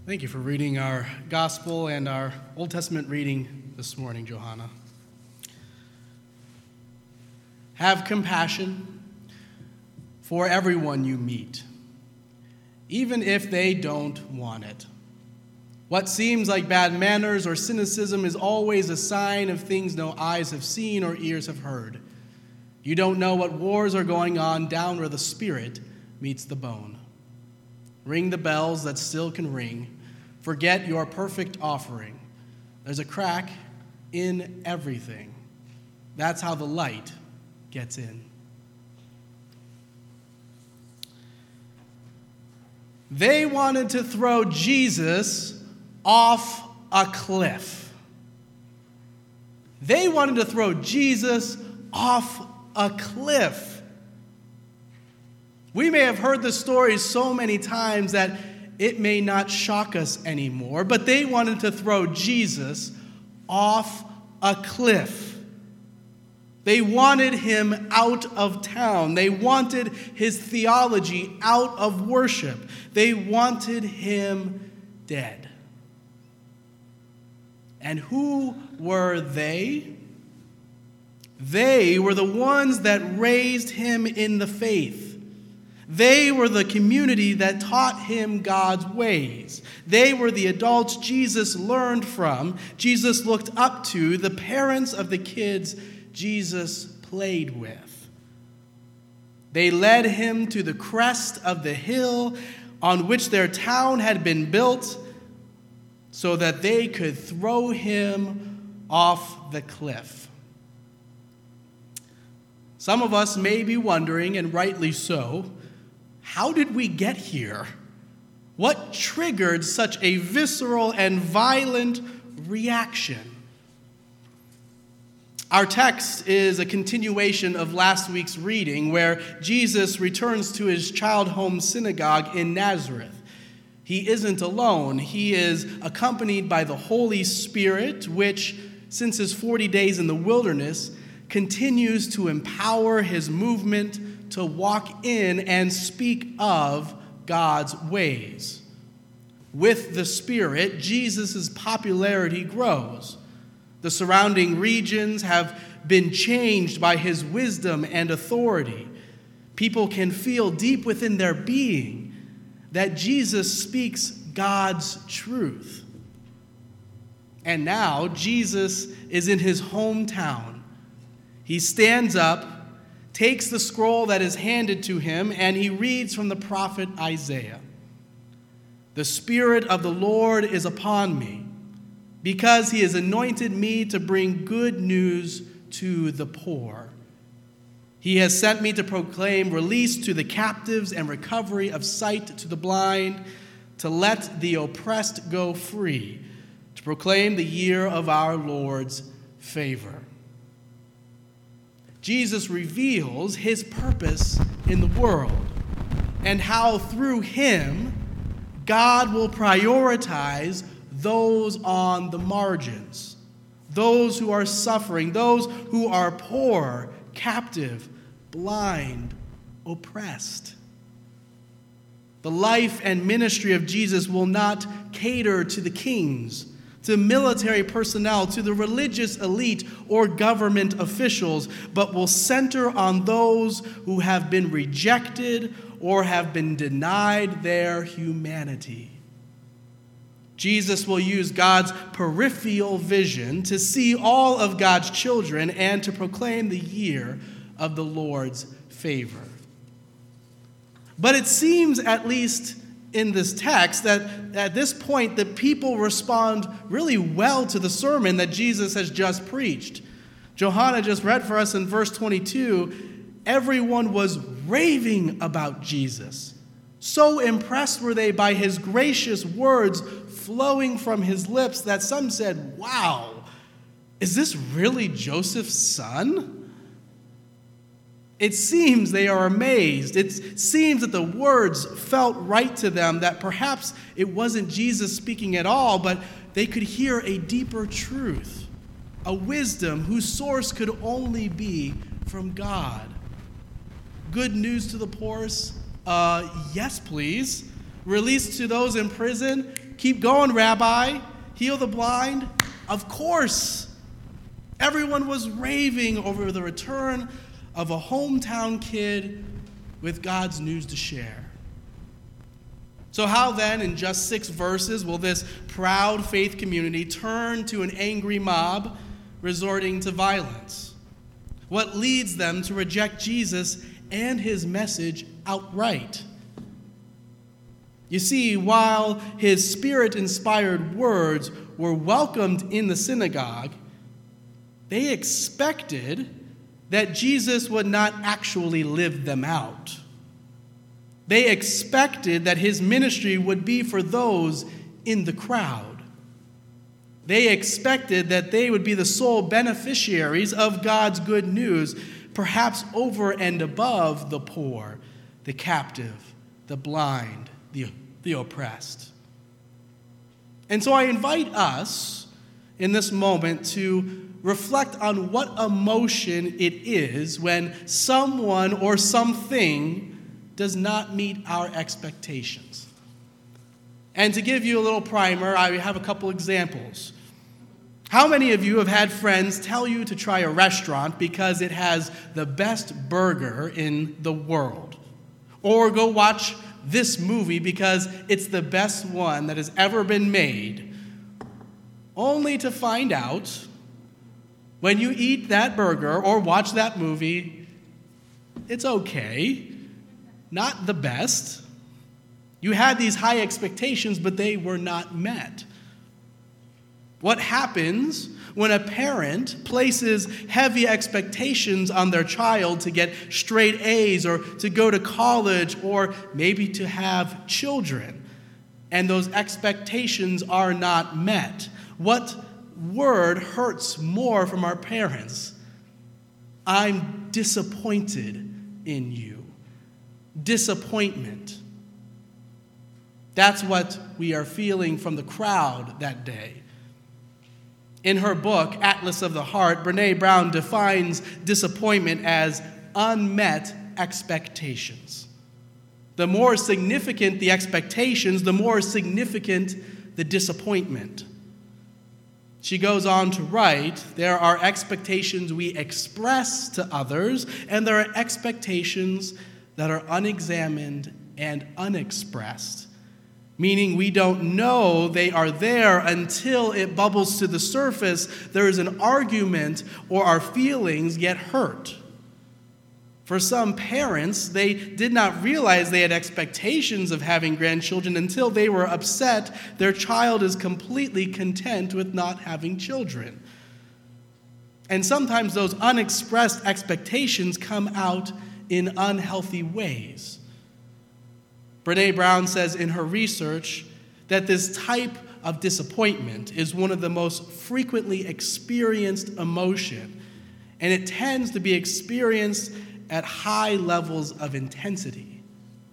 Thank you for reading our gospel and our Old Testament reading this morning, Johanna. Have compassion for everyone you meet, even if they don't want it. What seems like bad manners or cynicism is always a sign of things no eyes have seen or ears have heard. You don't know what wars are going on down where the spirit meets the bone. Ring the bells that still can ring. Forget your perfect offering. There's a crack in everything. That's how the light gets in. They wanted to throw Jesus off a cliff. They wanted to throw Jesus off a cliff. We may have heard this story so many times that it may not shock us anymore, but they wanted to throw Jesus off a cliff. They wanted him out of town. They wanted his theology out of worship. They wanted him dead. And who were they? They were the ones that raised him in the faith. They were the community that taught him God's ways. They were the adults Jesus learned from, Jesus looked up to, the parents of the kids Jesus played with. They led him to the crest of the hill on which their town had been built so that they could throw him off the cliff. Some of us may be wondering, and rightly so, how did we get here? What triggered such a visceral and violent reaction? Our text is a continuation of last week's reading where Jesus returns to his child home synagogue in Nazareth. He isn't alone. He is accompanied by the Holy Spirit, which, since his 40 days in the wilderness, continues to empower his movement to walk in and speak of God's ways. With the Spirit, Jesus' popularity grows. The surrounding regions have been changed by his wisdom and authority. People can feel deep within their being that Jesus speaks God's truth. And now Jesus is in his hometown. He stands up, takes the scroll that is handed to him, and he reads from the prophet Isaiah. The Spirit of the Lord is upon me, because he has anointed me to bring good news to the poor. He has sent me to proclaim release to the captives and recovery of sight to the blind, to let the oppressed go free, to proclaim the year of our Lord's favor. Jesus reveals his purpose in the world and how through him, God will prioritize those on the margins, those who are suffering, those who are poor, captive, blind, oppressed. The life and ministry of Jesus will not cater to the kings, to military personnel, to the religious elite or government officials, but will center on those who have been rejected or have been denied their humanity. Jesus will use God's peripheral vision to see all of God's children and to proclaim the year of the Lord's favor. But it seems, at least in this text, that at this point the people respond really well to the sermon that Jesus has just preached. Johanna just read for us in verse 22, everyone was raving about Jesus. So impressed were they by his gracious words flowing from his lips that some said, wow, is this really Joseph's son? It seems they are amazed. It seems that the words felt right to them, that perhaps it wasn't Jesus speaking at all, but they could hear a deeper truth, a wisdom whose source could only be from God. Good news to the poor? Yes, please. Release to those in prison? keep going, Rabbi. Heal the blind. Of course. Everyone was raving over the return of a hometown kid with God's news to share. So how then, in just 6 verses, will this proud faith community turn to an angry mob resorting to violence? What leads them to reject Jesus and his message outright? You see, while his Spirit-inspired words were welcomed in the synagogue, they expected that Jesus would not actually live them out. They expected that his ministry would be for those in the crowd. They expected that they would be the sole beneficiaries of God's good news, perhaps over and above the poor, the captive, the blind, the oppressed. And so I invite us in this moment to reflect on what emotion it is when someone or something does not meet our expectations. And to give you a little primer, I have a couple examples. How many of you have had friends tell you to try a restaurant because it has the best burger in the world? Or go watch this movie because it's the best one that has ever been made, only to find out when you eat that burger or watch that movie, it's okay, not the best. You had these high expectations, but they were not met. What happens when a parent places heavy expectations on their child to get straight A's or to go to college or maybe to have children, and those expectations are not met? What word hurts more from our parents? I'm disappointed in you. Disappointment. That's what we are feeling from the crowd that day. In her book, Atlas of the Heart, Brené Brown defines disappointment as unmet expectations. The more significant the expectations, the more significant the disappointment. She goes on to write, there are expectations we express to others, and there are expectations that are unexamined and unexpressed, meaning we don't know they are there until it bubbles to the surface. There is an argument or our feelings get hurt. For some parents, they did not realize they had expectations of having grandchildren until they were upset their child is completely content with not having children. And sometimes those unexpressed expectations come out in unhealthy ways. Brené Brown says in her research that this type of disappointment is one of the most frequently experienced emotion, and it tends to be experienced at high levels of intensity.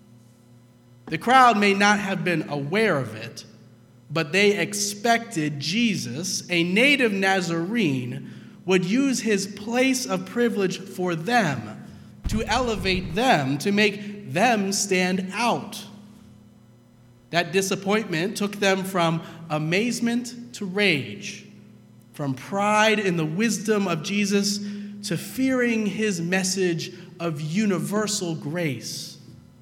The crowd may not have been aware of it, but they expected Jesus, a native Nazarene, would use his place of privilege for them, to elevate them, to make them stand out. That disappointment took them from amazement to rage, from pride in the wisdom of Jesus to fearing his message of universal grace.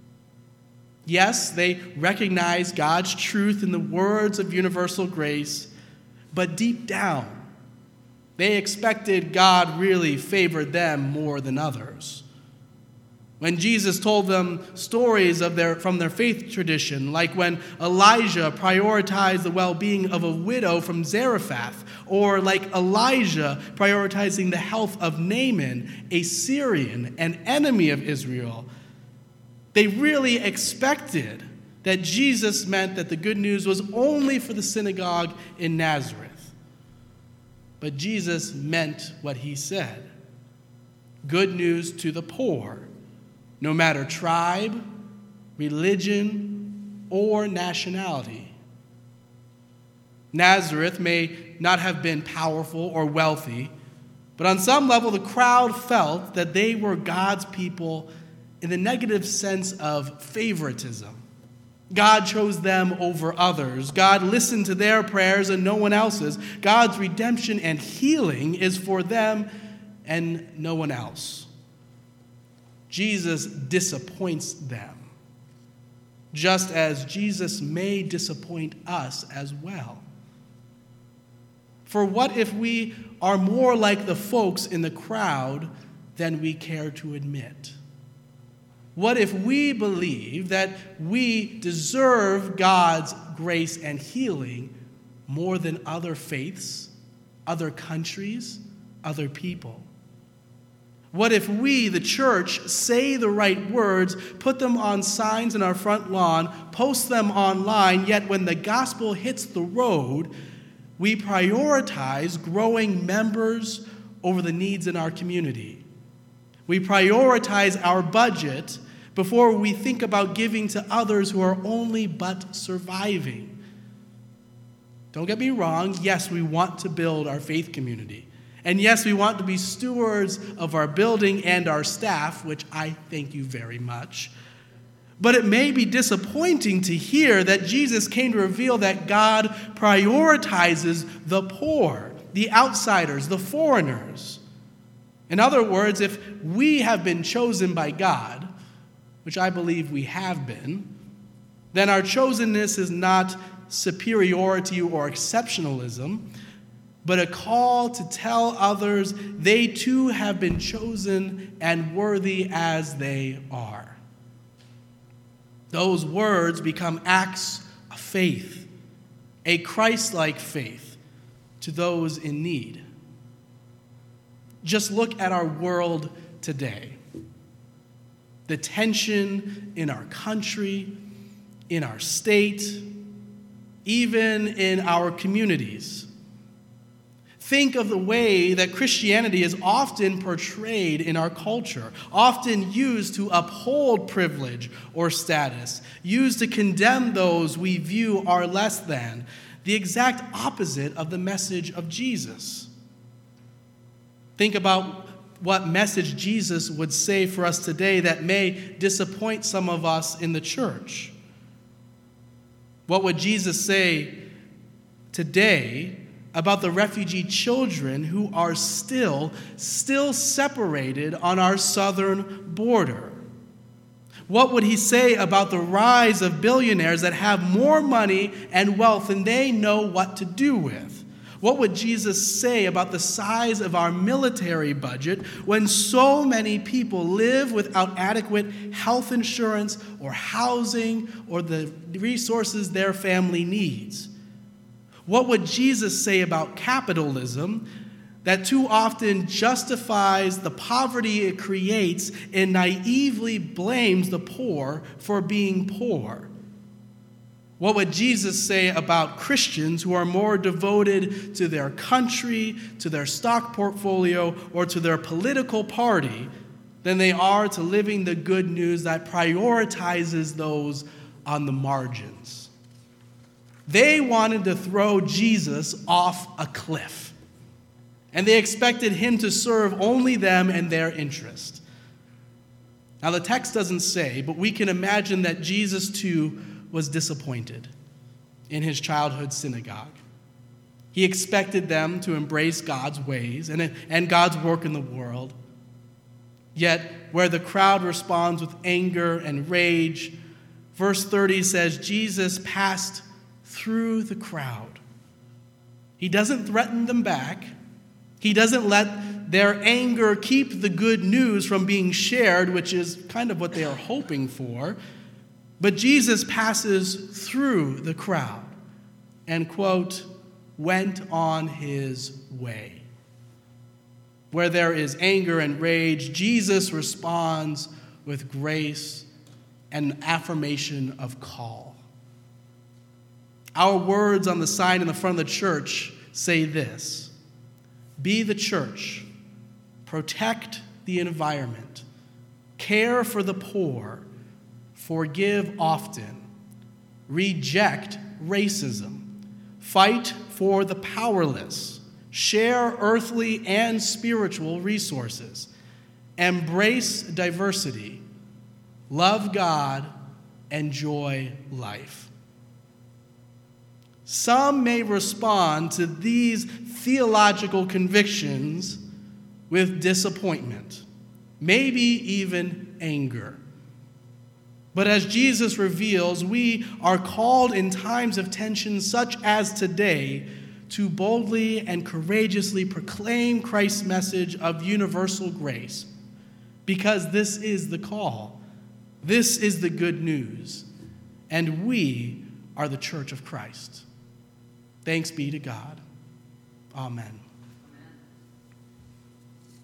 Yes, they recognized God's truth in the words of universal grace, but deep down, they expected God really favored them more than others. When Jesus told them stories from their faith tradition, like when Elijah prioritized the well-being of a widow from Zarephath, or like Elijah prioritizing the health of Naaman, a Syrian, an enemy of Israel, they really expected that Jesus meant that the good news was only for the synagogue in Nazareth. But Jesus meant what he said. Good news to the poor, no matter tribe, religion, or nationality. Nazareth may not have been powerful or wealthy, but on some level the crowd felt that they were God's people in the negative sense of favoritism. God chose them over others. God listened to their prayers and no one else's. God's redemption and healing is for them and no one else. Jesus disappoints them, just as Jesus may disappoint us as well. For what if we are more like the folks in the crowd than we care to admit? What if we believe that we deserve God's grace and healing more than other faiths, other countries, other people? What if we, the church, say the right words, put them on signs in our front lawn, post them online, yet when the gospel hits the road, we prioritize growing members over the needs in our community? We prioritize our budget before we think about giving to others who are only but surviving. Don't get me wrong. Yes, we want to build our faith community. And yes, we want to be stewards of our building and our staff, which I thank you very much. But it may be disappointing to hear that Jesus came to reveal that God prioritizes the poor, the outsiders, the foreigners. In other words, if we have been chosen by God, which I believe we have been, then our chosenness is not superiority or exceptionalism, but a call to tell others they too have been chosen and worthy as they are. Those words become acts of faith, a Christ-like faith to those in need. Just look at our world today. The tension in our country, in our state, even in our communities. Think of the way that Christianity is often portrayed in our culture, often used to uphold privilege or status, used to condemn those we view are less than, the exact opposite of the message of Jesus. Think about what message Jesus would say for us today that may disappoint some of us in the church. What would Jesus say today about the refugee children who are still separated on our southern border? What would he say about the rise of billionaires that have more money and wealth than they know what to do with? What would Jesus say about the size of our military budget when so many people live without adequate health insurance or housing or the resources their family needs? What would Jesus say about capitalism that too often justifies the poverty it creates and naively blames the poor for being poor? What would Jesus say about Christians who are more devoted to their country, to their stock portfolio, or to their political party than they are to living the good news that prioritizes those on the margins? They wanted to throw Jesus off a cliff, and they expected him to serve only them and their interest. Now, the text doesn't say, but we can imagine that Jesus too was disappointed in his childhood synagogue. He expected them to embrace God's ways and God's work in the world. Yet, where the crowd responds with anger and rage, verse 30 says, Jesus passed through the crowd. He doesn't threaten them back. He doesn't let their anger keep the good news from being shared, which is kind of what they are hoping for. But Jesus passes through the crowd and, quote, went on his way. Where there is anger and rage, Jesus responds with grace and affirmation of call. Our words on the sign in the front of the church say this: be the church, protect the environment, care for the poor, forgive often, reject racism, fight for the powerless, share earthly and spiritual resources, embrace diversity, love God, enjoy life. Some may respond to these theological convictions with disappointment, maybe even anger. But as Jesus reveals, we are called in times of tension such as today to boldly and courageously proclaim Christ's message of universal grace, because this is the call. This is the good news, and we are the church of Christ. Thanks be to God. Amen.